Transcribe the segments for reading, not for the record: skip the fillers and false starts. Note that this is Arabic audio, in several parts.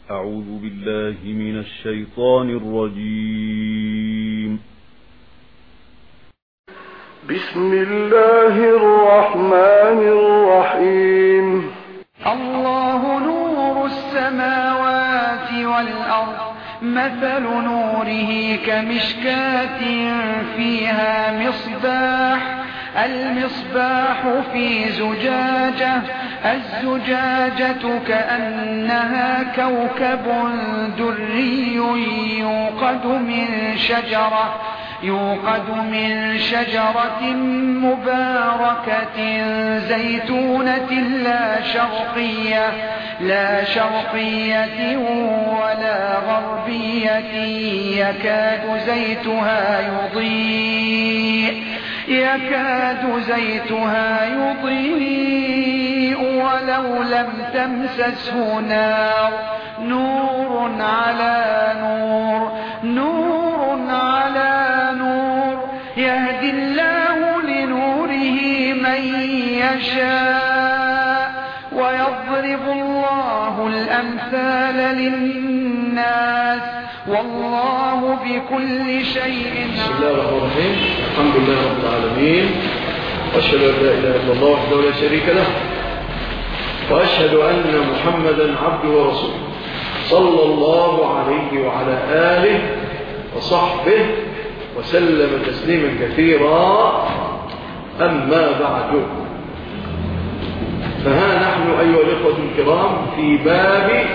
أعوذ بالله من الشيطان الرجيم. بسم الله الرحمن الرحيم. الله نور السماوات والأرض، مثل نوره كمشكاة فيها مصباح، المصباح في زجاجة، الزجاجة كأنها كوكب دري يوقد من شجرة مباركة زيتونة لا شرقية ولا غربية، يكاد زيتها يضيء ولو لم تمسسه نار، نور على نور، يهدي الله لنوره من يشاء، ويضرب الله الأمثال للناس، والله بكل شيء. بسم الله الرحمن الرحيم. الحمد لله رب العالمين، واشهد ان لا اله الا الله وحده لا شريك له، واشهد ان محمدا عبده ورسوله صلى الله عليه وعلى اله وصحبه وسلم تسليما كثيرا. اما بعد، فها نحن ايها الاخوه الكرام في باب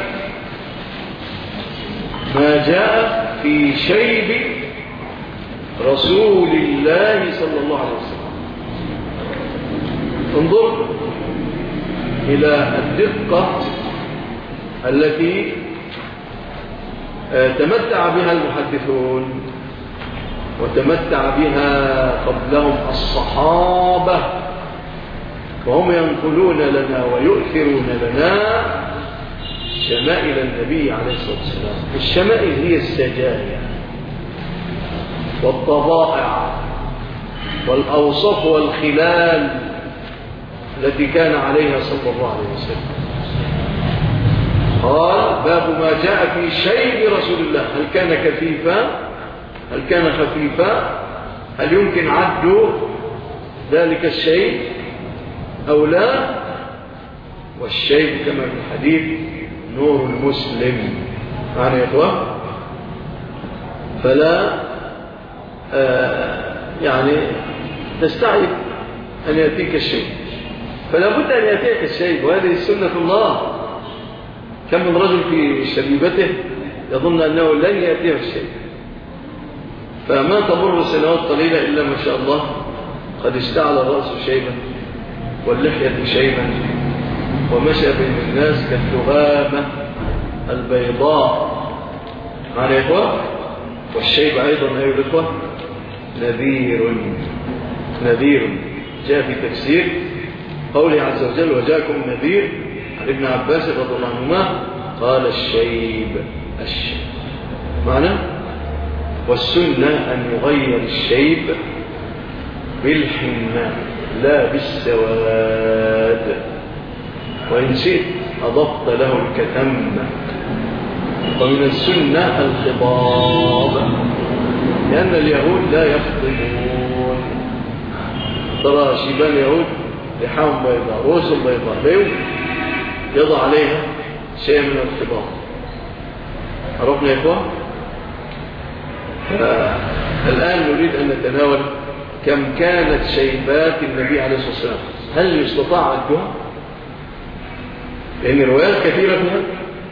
ما جاء في شيب رسول الله صلى الله عليه وسلم. انظر إلى الدقة التي تمتع بها المحدثون وتمتع بها قبلهم الصحابة، وهم ينقلون لنا ويؤثرون لنا شمائل النبي عليه الصلاة والسلام. الشمائل هي السجايا والطبائع والأوصاف والخلال التي كان عليها صلى الله عليه وسلم. قال: باب ما جاء في شيب رسول الله. هل كان كثيفا؟ هل كان خفيفا؟ هل يمكن عد ذلك الشيب أو لا؟ والشيب كما في الحديث نور المسلم. معنى يا إخوة، فلا يعني تستعد أن يأتيك الشيء، فلا بد أن يأتيك الشيء، وهذه سنة الله. كم من رجل في شبيبته يظن أنه لن يأتيه الشيء، فما تمر سنوات قليلة إلا ما شاء الله قد اشتعل الرأس شيبا واللحية شيبا، ومشى بين الناس كالتغامة البيضاء. معنى يا إخوة، والشيب أيضا أيها الإخوة نذير. جاء في تفسير قوله عز وجل: وجاءكم نذير، عن ابن عباس رضي الله عنهما قال: الشيب معنى. والسنة أن يغير الشيب بالحناء لا بالسواد، وإن شئت أضفت له الكتم. ومن السنة الخضاب، لأن اليهود لا يخضبون. ترى شيبان اليهود لحام بيضاء، رؤوس بيضاء، لا يمكن يضع عليها شيء من الخضاب. عرفنا يا إخوة؟ الآن نريد أن نتناول كم كانت شيبات النبي عليه الصلاة والسلام. هل يستطاع عدها؟ لأن الروايات كثيرة فيها.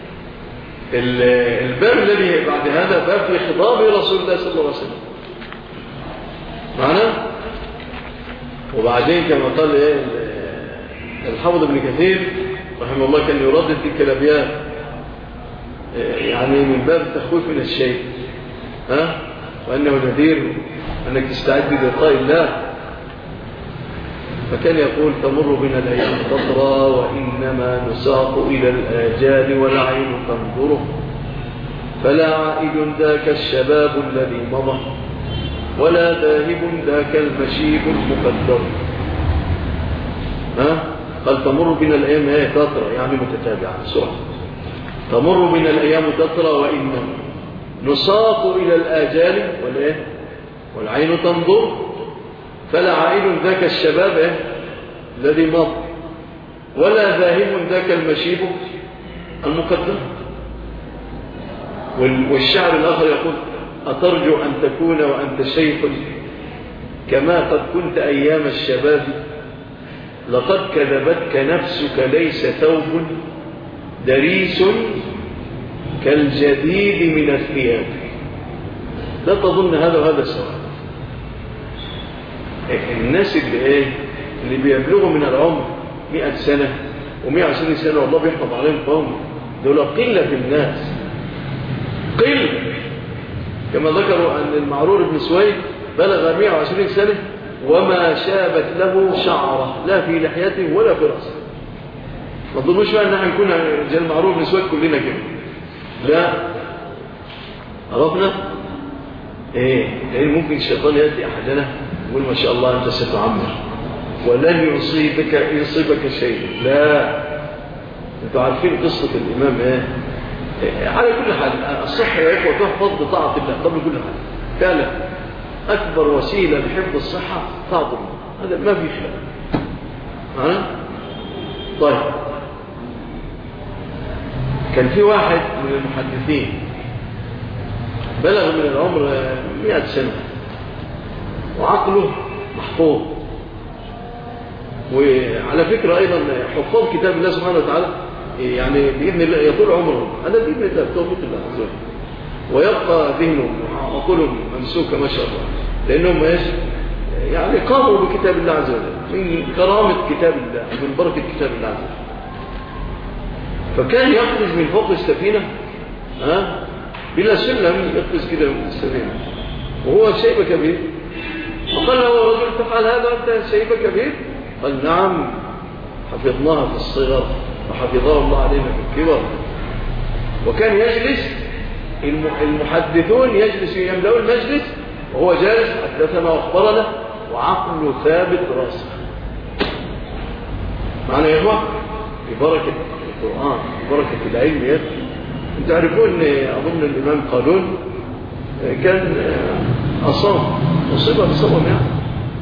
الباب الذي بعد هذا باب في خضاب رسول الله صلى الله عليه وسلم معنا. وبعدين كما قال الحافظ ابن كثير رحمه الله كان يردد تلك الأبيات يعني من باب التخويف من الشيء، وأنه نذير أنك تستعد للقاء الله. فكان يقول: تمر بنا الأيام تطرى، وإنما نساق إلى الآجال والعين تنظره، فلا عائد ذاك الشباب الذي مضى، ولا ذاهب ذاك المشيب المقدر. قال: تمر بنا الأيام تطرى، يعني متتابعة بسرعة. تمر بنا الأيام تترى وإنا نساق إلى الآجال والعين تنظر فلا عائد ذاك الشباب الذي مضى ولا ذاهب ذاك المشيب المقدم. والشعر الآخر يقول أترجو أن تكون وأنت شيخ كما قد كنت أيام الشباب لقد كذبتك نفسك ليس ثوب دريس كالجديد من الثياب. لا تظن هذا وهذا سواء. الناس اللي بيبلغوا من العمر 100 سنة و120 سنة والله بيحفظ عليهم قوم دول قلة في الناس، قلة. كما ذكروا أن المعرور بن سويد بلغ 120 سنة وما شابت له شعرة لا في لحيته ولا في رأسه. ما تظنوش بقى ان احنا نكون زي المعرور بن سويد كلنا كده، لا. عرفنا لأن ممكن الشيطان يأتي أحدنا يقول ما شاء الله أنت ستعمر ولن يصيبك شيء. لا، أنتوا عارفين قصة الإمام على كل حال الصحة يا إخوة تحفظ بطاعة الله قبل كل حال. فعلا أكبر وسيلة لحفظ الصحة طاعة الله، هذا ما في خلاف. طيب، كان في واحد من المحدثين بلغ من العمر 100 سنة وعقله محفوظ. وعلى فكرة أيضا حفاظ كتاب الله سبحانه وتعالى يعني بإذن الله يطول عمرهم، هذا بإذن الله بتوفيق الله عز وجل، ويبقى ذهنهم وعقولهم ممسوكة ما شاء الله، لأنهم يعني قاموا بكتاب الله عز وجل من كرامة كتاب الله من بركة كتاب الله عز وجل. فكان يخرج من فوق السفينة بلا سلم، يخرج كده من السفينة وهو شيب كبير. وقال له رجل تفعل هذا أنت شيب كبير؟ قال نعم، حفظناها في الصغر وحفظها الله علينا في الكبر. وكان يجلس المحدثون يجلس يملأ المجلس وهو جالس حدثنا واخبرنا وعقله ثابت راسه. معنى يا اخوه ببركه القران ببركه العلم يكفي. انتم تعرفون اظن الامام قالون كان اصيب بصوم يعني،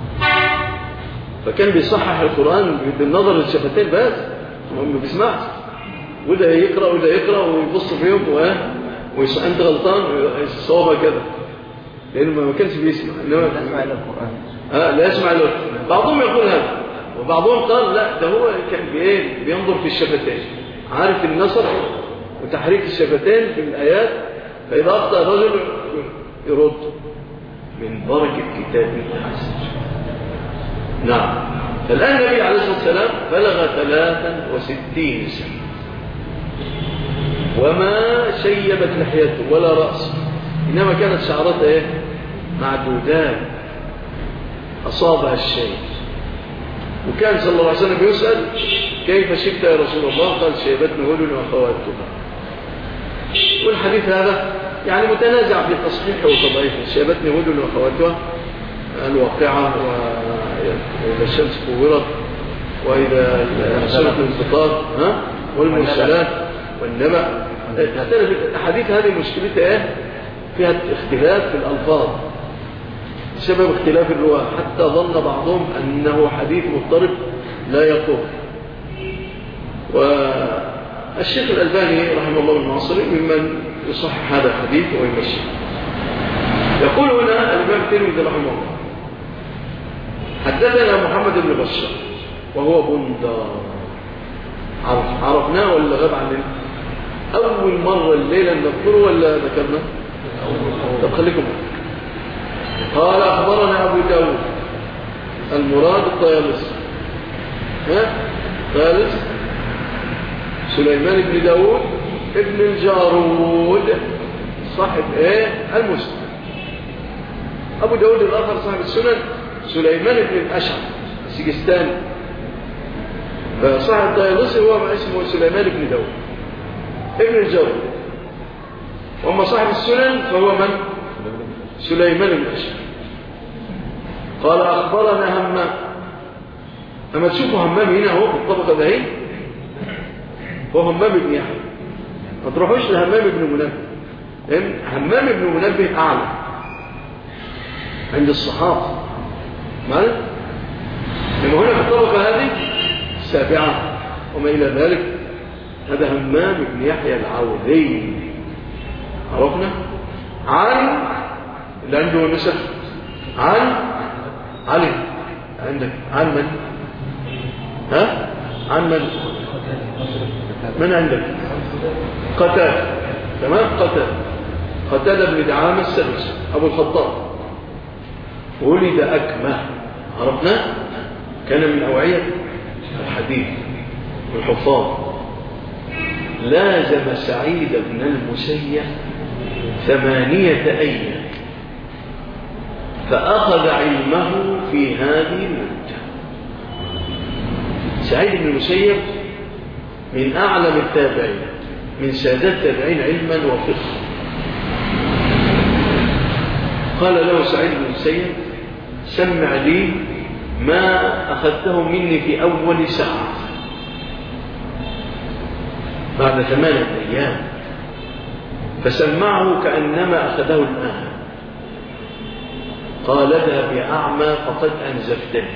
فكان بيصحح القران بالنظر للشفتين بس، ما بيسمعش، وده يقرا وده يقرا ويبص فيهم انت غلطان الصوابه كده، لانه ما كانش بيسمع. انما لا يسمع الا القران لا يسمع الا. بعضهم يقول هذا وبعضهم قال لا، ده هو كان بينظر في الشفتين، عارف النصر وتحريك الشفتين في الايات، فاذا اخطا الرجل يرد من بركه كتاب الله عز وجل. نعم. فالان النبي عليه الصلاه والسلام بلغ 63 سنه وما شيبت لحيته ولا رأسه، إنما كانت شعرته معدودات أصابها الشيء. وكان صلى الله عليه وسلم يسأل كيف شبت يا رسول الله؟ قال شيبتنا هدن وأخواتها. والحديث هذا يعني متنازع في تصحيحه وتضعيفه. شيبتنا هدن وأخواتها الواقعة، وإذا الشمس كورت، وإذا سنة الانفطار والمرسلات والنبأ. الحديث هذه مشكلتها فيها اختلاف في الألفاظ بسبب اختلاف الرواة، حتى ظن بعضهم أنه حديث مضطرب لا يقوم. والشيخ الألباني رحمه الله المعاصري ممن يصحح هذا الحديث ويمشي. يقول هنا الإمام الترمذي رحمه الله حدثنا محمد بن بشار وهو بندار، عرفناه ولا غاب عننا؟ أول مرة الليلة نذكره ولا ذكرنا؟ طب خليكم. قال أخبرنا أبو داود المراد الطيالسي ثالث سليمان بن داود ابن الجارود صاحب المسلم. أبو داود الآخر صاحب السنن سليمان بن الأشعث السجستاني. فصاحب الطيالسي هو ما اسمه سليمان بن داود ابن الجارود، وأما صاحب السنن فهو من؟ سليمان بن الأشعث. قال أخبرنا همام. أما تشوفوا همام هنا هو في الطبقة ده هو همام بن يحيى ما تروحوش لهمام بن منبه، لأن همام بن منبه أعلى عند الصحابة معنى لأنه هنا في الطبقة هذه السابعة وما إلى ذلك. هذا همام بن يحيى العوذي عرفنا عن اللي عنده نسب عن علي عندك عن من؟ ها؟ عن من؟ من عندك؟ قتادة تمام. قتادة بن دعامة السدوسي أبو الخطاب ولد أكمه عرفنا كان من أوعية الحديث والحفاظ. لازم سعيد بن المسيب 8 أيام فأخذ علمه في هذه المدة. سعيد بن المسيب من أعلم التابعين من سادات التابعين علما وفقها. قال له سعيد بن المسيب سمع لي ما أخذته مني في أول ساعة بعد 8 أيام، فسمعه كأنما أخذه الآن. قال اذهب يا أعمى فقد أنزفتني،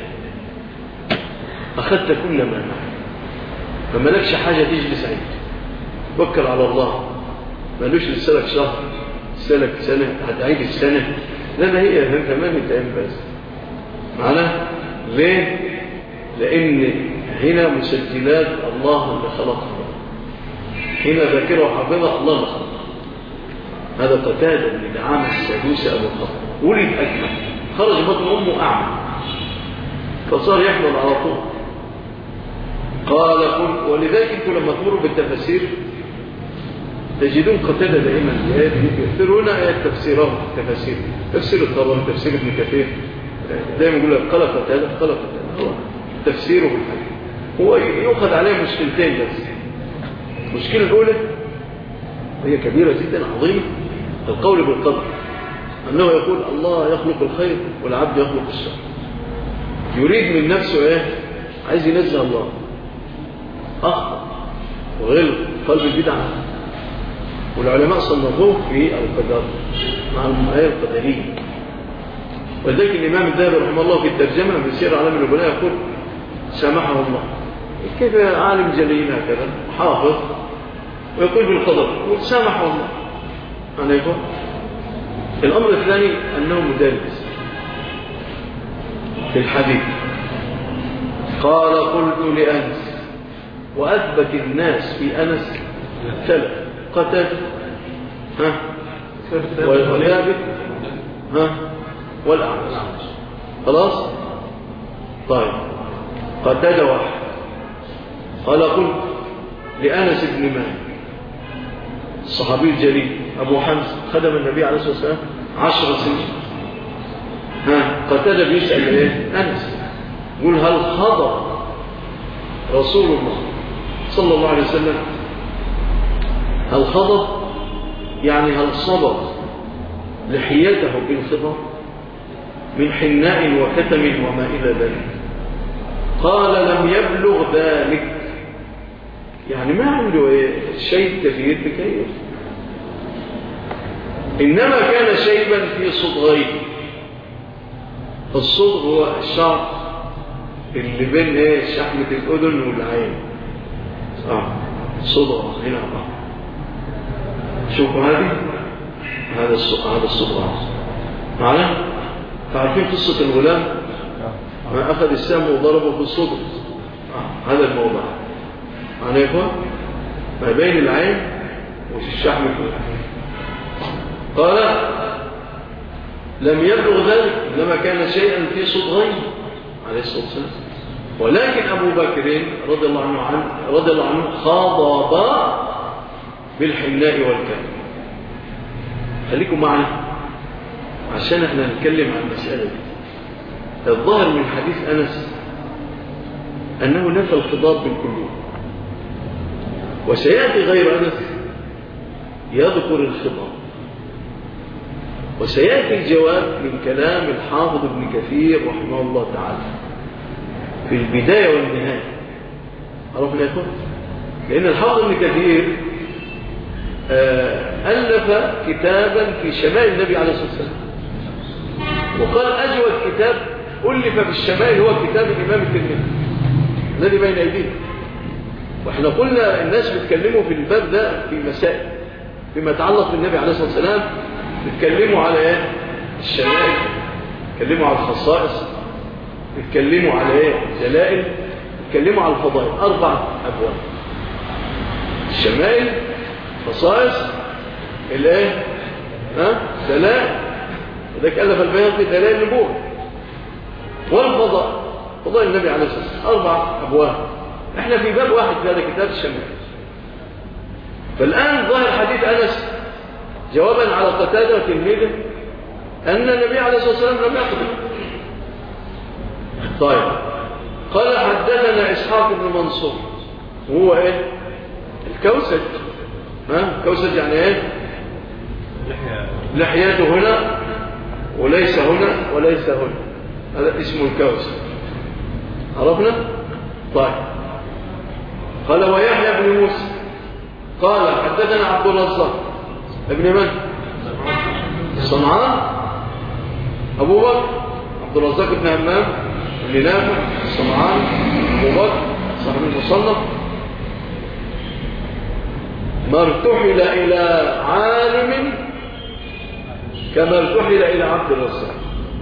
أخذت كل ما معي، فما لكش حاجة تجلس عندي، توكل على الله، ما لوش لسلك شهر سلك سنة هتعيد السنة، لأن هي 8 أيام بس معنا. ليه؟ لأن هنا مسجلات الله اللي خلقها، هنا ذاكرة وحافظة الله اللي خلقها. هذا قتادة بن دعامة السدوسي أبو الخطاب ولد أكمل، خرج بطن أمه أعمى فصار يحمل على طول. قال قل، ولذلك انتم لما تمروا بالتفاسير تجدون قتادة دائما يكثرون آيات تفسيرهم تفاسير، تفسير الطبري، تفسير ابن كثير، دائما يقول لك قال قتادة هو تفسيره بالحديث. هو يؤخذ عليه مشكلتين بس. المشكلة الأولى هي كبيرة جدا عظيمة، القول بالقدر، أنه يقول الله يخلق الخير والعبد يخلق الشر، يريد من نفسه ايه؟ عايز ينزه الله، أخطأ وغلط قلب البدعة. والعلماء صنفوه في القدر مع الآية القدرية. ولذلك الإمام الذهبي رحمه الله في الترجمة من سير أعلام النبلاء يقول سامحه الله، كيف عالم جليل هكذا حافظ ويقول بالقدر سامحه الله عليكم. الأمر الثاني أنه مدلس في الحديث. قال قلت لأنس، وأثبت الناس في أنس 3 قتل وثابت والأعمش. خلاص طيب قتل 1. قال قلت لأنس بن مالك الصحابي الجليل أبو حمزة خدم النبي عليه الصلاة والسلام 10 سنين. قتل بيسأل إيه؟ أنس يقول هل خضر رسول الله صلى الله عليه وسلم؟ هل خضر يعني هل صبر لحيته بالخضر من حناء وكتم وما إلى ذلك؟ قال لم يبلغ ذلك، يعني ما عنده شيء كثير بكيف، إنما كان شيبا في صدغيه. الصدغ هو الشعر اللي بين شحمة الأذن والعين، صدغ هنا شوفوا هذا الصدغ معنا. تعرفين قصة الغلام ما أخذ السهم وضربه في الصدغ، هذا الموضع معنا يا إخوان، ما بين العين والشحم الأذن. قال لم يبلغ ذلك، إنما كان شيئا في صدغيه عليه الصلاة والسلام. ولكن أبو بكر رضي الله عنه خاضب بالحناء والكلام. خليكم معنا عشان احنا نتكلم عن المسألة دي. الظاهر من حديث أنس أنه نفى الخضاب بالكلية، وسيأتي غير أنس يذكر الخضاب، وسيأتي الجواب من كلام الحافظ ابن كثير رحمه الله تعالى في البداية والنهاية. عرفنا يا أخوان؟ لأن الحافظ ابن كثير ألف كتابا في شمائل النبي عليه الصلاة والسلام، وقال أجود كتاب ألف في الشمائل هو كتاب الإمام الترمذي الذي بين أيدينا. وإحنا قلنا الناس بيتكلموا في الباب ده في مسائل فيما يتعلق بالنبي عليه الصلاة والسلام، بيتكلموا على إيه؟ الشمائل، بيتكلموا على الخصائص، بيتكلموا على إيه؟ الدلائل، بيتكلموا على الفضائل. 4 أبواب: الشمائل، خصائص، الايه، دلائل، وذلك ألف البيهقي دلائل النبوة، والفضائل، فضائل النبي عليه الصلاة والسلام. 4 أبواب. احنا في باب واحد في هذا كتاب الشمائل. فالآن ظاهر حديث أنس جوابا على قتادة وتلميذه أن النبي عليه الصلاة والسلام لم يقضي. طيب، قال حدثنا إسحاق بن منصور، وهو إيه؟ الكوسج. الكوسج يعني إيه؟ لحياته هنا وليس هنا وليس هنا، هذا اسمه الكوسج. عرفنا؟ طيب، قال ويحيى بن موسى قال حدثنا عبد الرزاق ابن من؟ صنعان، أبو بكر عبد الرزاق بن همام بن نافع صنعان، أبو بكر صاحب المصنف، ما ارتحل إلى عالم كما ارتحل إلى عبد الرزاق.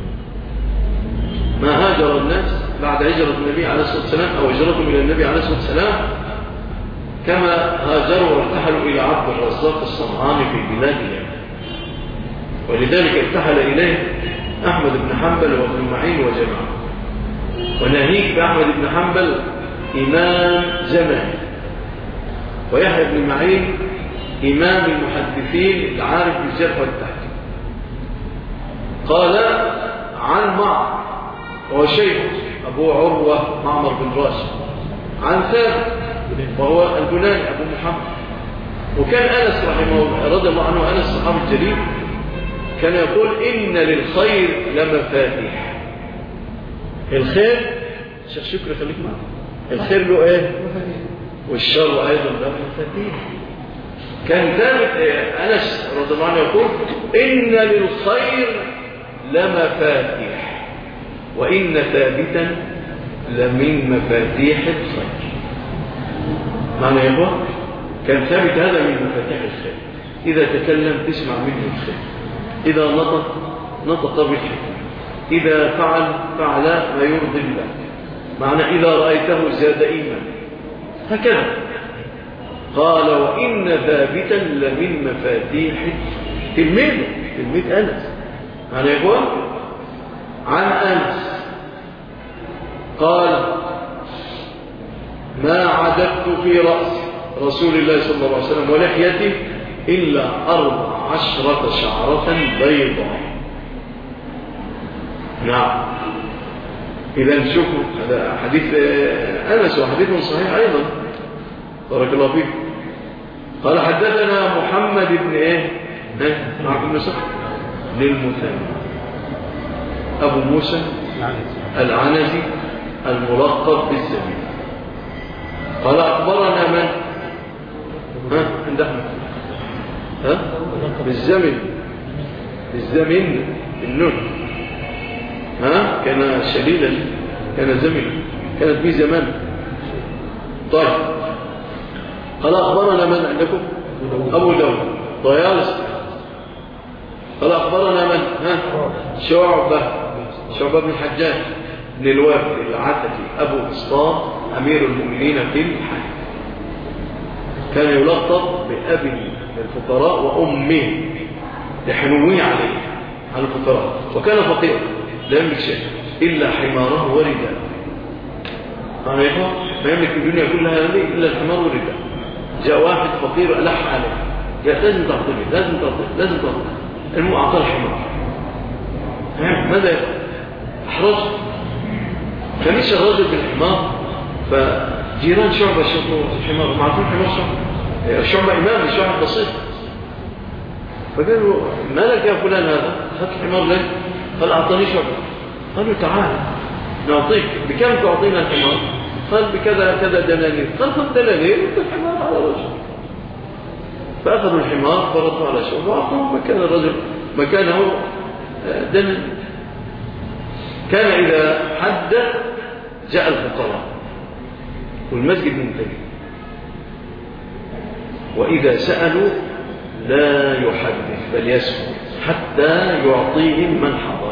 ما هاجر الناس بعد هجرة النبي عليه الصلاة والسلام أو هجرتهم إلى النبي عليه الصلاة والسلام كما هاجروا وارتحلوا إلى عبد الرزاق الصنعاني في بلاد اليمن. ولذلك ارتحل إليه أحمد بن حنبل وابن معين وجماعة. وناهيك بأحمد بن حنبل إمام زمان، ويحيى بن معين إمام المحدثين العارف بالجرح والتعديل. قال عن معمر وهو شيخ أبو عروة معمر بن راشد، عن ثابت وهو البناني أبو محمد. وكان أنس رحمه الله رضي الله عنه، أنس الصحابي الجليل، كان يقول إن للخير لمفاتيح. الخير شيخ شكري خليك معنا، الخير له إيه؟ والشر أيضا له مفاتيح. كان ثابت أنس رضي الله عنه يقول إن للخير لمفاتيح وإن ثابتا لمن مفاتيح الخير. معنى يا أخوة كان ثابت هذا من مفاتيح الخير. إذا تكلم تسمع منه الخير، إذا نطق بالحكمة، إذا فعل ما يرضي الله. معنى إذا رأيته زاد إيمان، هكذا قال وإن ثابتا لمن مفاتيح تلميذ أنس. معنى يا أخوة عن أنس قال ما عددت في رأس رسول الله صلى الله عليه وسلم ولحيته إلا 14 شعرة بيضاء. نعم، إذا نشوفوا هذا حديث أنس وحديث صحيح أيضا. بارك الله فيك. قال حدثنا محمد بن إيه؟ معكم نسخ للمثنى أبو موسى العنزي الملقب بالزمين. قال أخبرنا من؟ عند أحمد بالزمن النون، كان شديدا، كان زمن، كانت في زمان. طيب، قال أخبرنا من عندكم؟ أبو داود طيالس. قال أخبرنا من؟ شعبة بن الحجاج بن الوافد العتكي أبو إسطاط أمير المؤمنين في الحج. كان يلقب بأبي الفقراء وأمه لحنوه عليه على الفقراء، وكان فقيرا لا يملك شيء إلا حماره ورداء. ما يملك الدنيا كلها إلا الحمار والرداء. جاء واحد فقير ألح عليه، جاء لازم تعطيه المهم أعطاه الحمار. ماذا يفعل؟ أحرجه، فمشى الرجل بالحمار، فجيران شعبة شافوا الحمار، ما عارفين الحمار شعبة إمام شعبة بسيط، فقالوا ما لك يا فلان هذا؟ أخذت الحمار ليه؟ قال أعطاني شعبة. قالوا تعال نعطيك، بكم تعطينا الحمار؟ قال بكذا كذا دنانير. قال خذ دنانير وانت الحمار على رجل. فأخذوا الحمار فرضوا على شعبة وأعطوه مكان الرجل مكانه دم. كان إذا حدث جاء الفقراء والمسجد منتهي، وإذا سألوا لا يحدث بل يسكت حتى يعطيهم من حضر.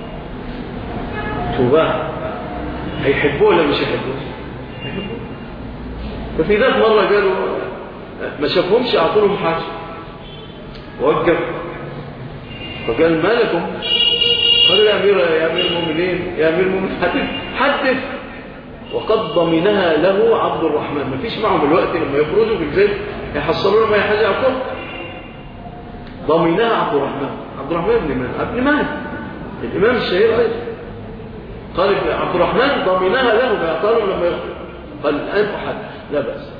توباه هيحبوه ولا مش هيحبوه؟ هيحبوه. ففي ذات مرة قالوا ما شافهمش أعطوا لهم حاجة، وقف فقال ما لكم؟ قالوا يا أمير المؤمنين حدث. وقد ضمنها له عبد الرحمن، ما فيش معهم الوقت لما يخرجوا بالليل يحصلوا لهم أي حاجة يعطوه. ضمنها عبد الرحمن بن من ابن مالك الإمام الشهير أيضا. قال عبد الرحمن ضمنها له بيعطاله لما يخرج. قال الآن أحدث لا بأس.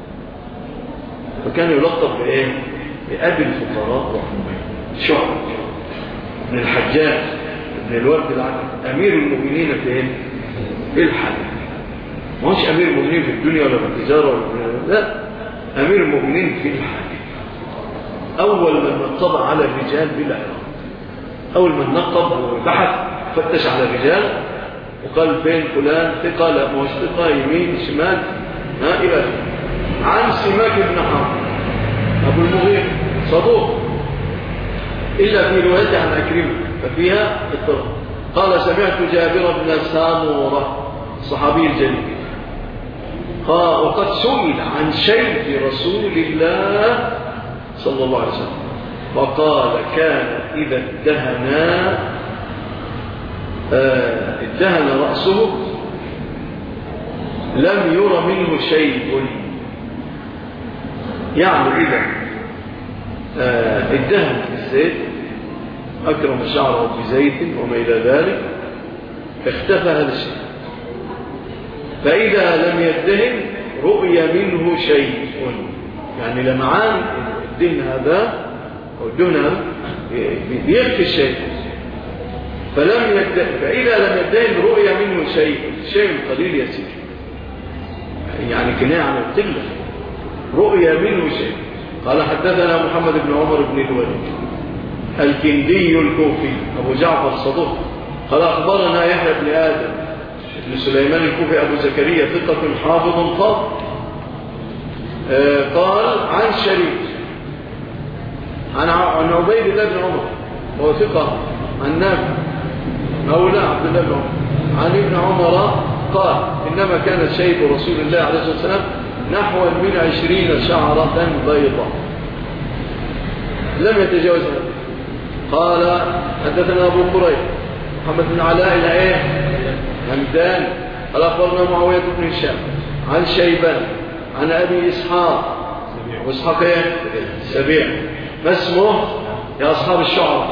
فكان يلقب بإيه؟ بأبي الفقراء رحمه شعب بن الحجاج بن الورد العقل، أمير المؤمنين في الحج. ما هوش أمير المؤمنين في الدنيا ولا في التجارة ولا لا، أمير المؤمنين في الحج. أول من نقب على الرجال بالعراق، أول من نقب وبحث فتش على الرجال وقال فين فلان ثقة لا مش ثقة، يمين شمال إلى عن سماك بن حرب أبو المغير صدوق إلا في روايته عن أكرمه ففيها اضطراب. قال سمعت جابر بن سامورة الصحابي الجليل قال وقد سئل عن شيء في رسول الله صلى الله عليه وسلم وقال كان إذا ادهن رأسه لم ير منه شيء. يعني إذا ادهن الزيت أكرم شعره بزيت وما إلى ذلك اختفى هذا الشيء. فإذا لم يدهن رؤي منه شيء، يعني لمعان الدهن هذا أو الدهن هذا بيخفي الشيء. فإذا لم يدهن رؤي منه شيء قليل يسير، يعني كناية عن القلة. رؤي منه شيء. قال حدثنا محمد بن عمر بن الوليد الكندي الكوفي أبو جعفر صدوق قال أخبرنا يحيى بن آدم بن سليمان الكوفي أبو زكريا ثقة حافظ فاضل قال عن شريك عن عبيد الله بن عمر هو ثقة عن نافع مولى عبد الله بن عمر عن ابن عمر قال إنما كانت شيب رسول الله عليه الصلاة والسلام نحو من 20 شعرة بيضاء لم يتجاوز. قال حدثنا أبو قريب محمد بن علاء همدان قال أخبرنا معاوية بن هشام عن شيبان عن أبي إسحاق وإسحاق السبيع. ما اسمه يا أصحاب الشعر؟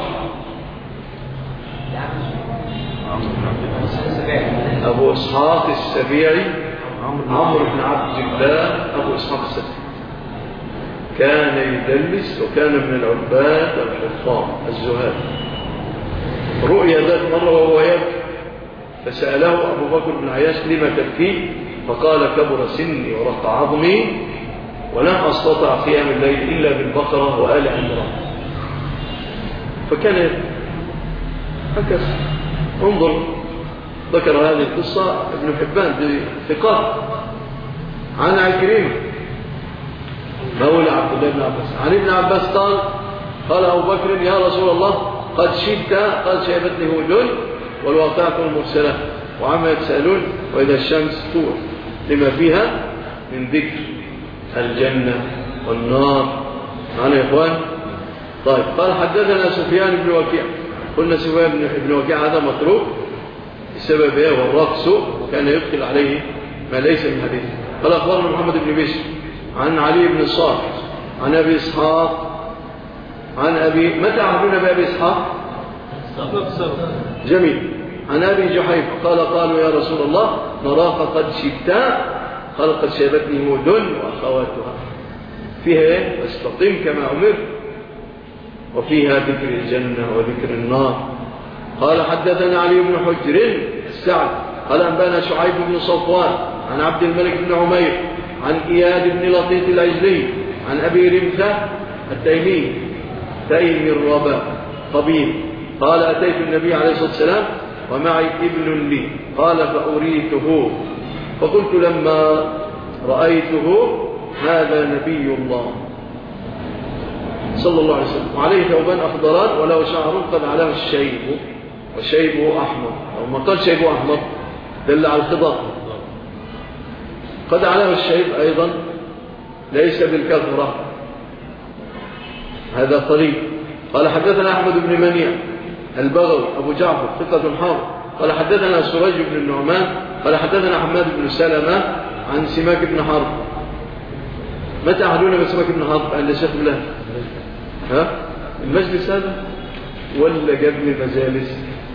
أبو إسحاق السبيعي عمرو بن عبد الله أبو إسحاق السبيعي كان يدلس وكان من العباد الحفاظ الزهاد. رؤيا ذات مرة وهو يبكي فسأله أبو بكر بن عياش لما تبكي؟ فقال كبر سني ورق عظمي ولم أستطع قيام الليل إلا بالبقرة وآل عمران. فكان هكذا. انظر ذكر هذه القصة ابن حبان بثقات عن عكرمة مولى عبد الله بن عباس عن ابن عباس قال أبو بكر يا رسول الله قد شبت قد شيبتني هود والواقعة المرسلة وعما يتسألون وإذا الشمس طور لما فيها من ذكر الجنة والنار. معنا يا إخوان؟ طيب قال حدثنا سفيان بن وكيع قلنا سفيان بن وكيع هذا متروك السبب ايه والرقص كان يدخل عليه ما ليس من حديث. قال أخبرنا محمد بن بشر عن علي بن الصالح عن أبي إسحاق عن أبي متى عرفنا بأبي إسحاق؟ جميل. عن أبي جحيفة قالوا يا رسول الله نراك قد شبتا قال قد شابتني هود وأخواتها. فيها ايه؟ استقيم كما أمر وفيها ذكر الجنة وذكر النار. قال حدثنا علي بن حجر السعد قال أنبانا شعيب بن صفوان عن عبد الملك بن عمير عن إياد بن لطيط العجلي عن أبي رمثة التيمي تيم الربا طبيب. قال أتيت النبي عليه الصلاة والسلام ومعي ابن لي، قال فأريته فقلت لما رأيته هذا نبي الله صلى الله عليه وسلم، وعليه ثوبان أخضران وله شعر قد علاه الشيب وشيبه أحمر، أو ما قال شيبه أحمر دل على الخضار. قد علاه الشيب أيضا ليس بالكثرة، هذا طريق. قال حدثنا أحمد بن منيع البغوي أبو جعفر ثقة حافظ. قال حدثنا سريج بن النعمان قال حدثنا حماد بن سلمة عن سماك بن حرب. متى أهلون بسماك بن حرب عند شيخ الله؟ ها؟ المجلس هذا ولا جابني مجالس؟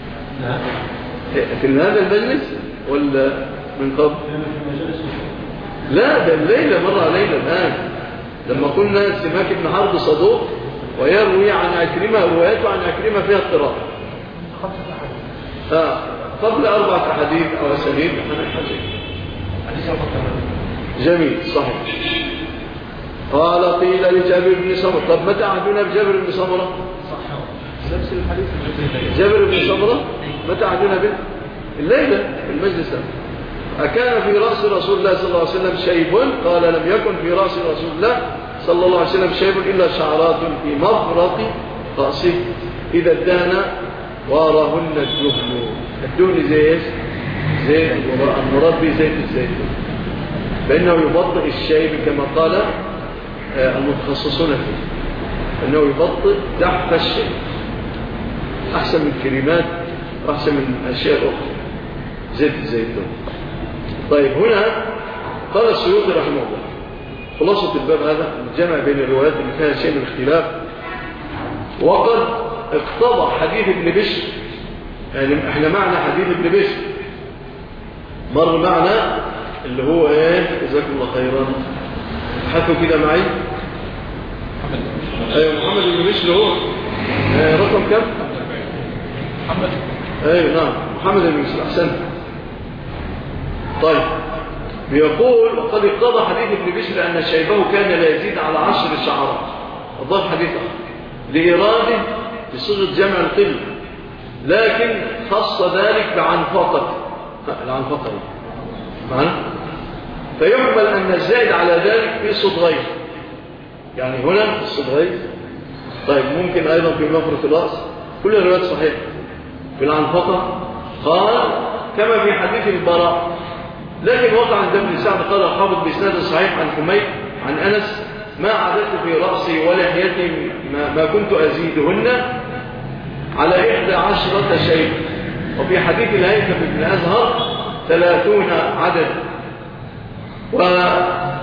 في هذا المجلس ولا من قبل؟ لا، ده الليلة مر علينا الآن لما قلنا سماك بن حرب صدوق ويروي عن عكرمة، رواياته عن عكرمة فيها اضطراب. قبل 4 أحاديث أو أسانيد. جميل صحيح. قال قيل لجابر بن سمرة. طب متى عهدنا بجابر بن سمرة؟ نفس الحديث. جابر بن سمرة متى عهدنا به؟ الليلة في المجلس. أكان في رأس رسول الله صلى الله عليه وسلم شيب؟ قال لم يكن في رأس رسول الله صلى الله عليه وسلم شيب إلا شعرات في مفرق رأسه إذا ادهن وارهن الدهن. الدهن زي زي المربي زيت الزيتون، فإنه يبطئ الشيب كما قال المتخصصون فيه، أنه يبطئ دحف الشيب، أحسن من الكريمات وأحسن من أشياء أخرى زيت الزيتون. طيب هنا قال السيوطي رحمه الله خلاصة الباب هذا الجمع بين الروايات اللي فيها شيء من الاختلاف، وقد اقتضى حديث ابن بشر. يعني احنا معنا حديث ابن بشر مر معنا اللي هو ايه، جزاكم الله خيرا، حكوا كده معي. ايوه محمد بن بشر هو رقم كم؟ محمد. ايوه نعم محمد بن بشر احسنت. طيب بيقول وقد اقتضى حديث ابن بشر أن شيبه كان لا يزيد على 10 شعرات. أضاف حديث لإراده بصيغة جمع القلة، لكن خص ذلك بعنفقة. العنفقة معنا فيحمل أن الزائد على ذلك في صدغين، يعني هنا في الصدغين. طيب ممكن أيضا في مفرق الرأس، كل الروايات صحيحة. في العنفقة قال كما في حديث البراء، لكن وقع عند ابن سعد قال الحافظ بإسناد صحيح عن حميد عن أنس ما عددت في رأسي ولحيتي ما كنت أزيدهن على 11 شيء. وفي حديث الهيثم بن أزهر 30 عدد، وجمع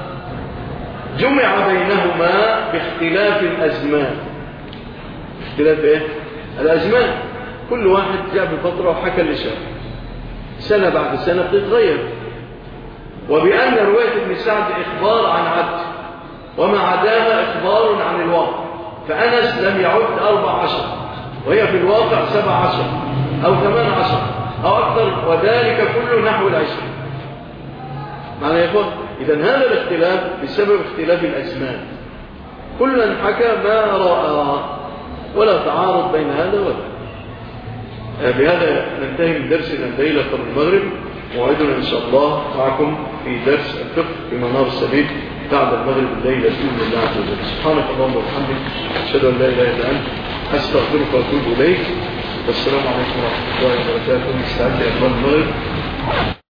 بينهما باختلاف الأزمان. اختلاف ايه؟ الأزمان. كل واحد جاء بفترة وحكى اللي شاف، سنة بعد سنة بتتغير. وبأن رواية ابن سعد إخبار عن عد، وما عداها إخبار عن الواقع، فأنس لم يعد 14 وهي في الواقع 17 أو 18 أو أكثر، وذلك كله نحو 20. معنى يا إخوان إذن هذا الاختلاف بسبب اختلاف الأزمان، كلا حكى ما رأى ولا تعارض بين هذا وذا. بهذا ننتهي من درسنا الليلة قبل المغرب. موعدنا إن شاء الله معكم في درس الفقه في منار السبيل بعد المغرب الليلة بإذن الله عز وجل. سبحانك اللهم وبحمدك أشهد أن لا إله إلا أنت أستغفرك وأتوب إليك. والسلام عليكم ورحمة الله وبركاته. نستعد لإقبال المغرب.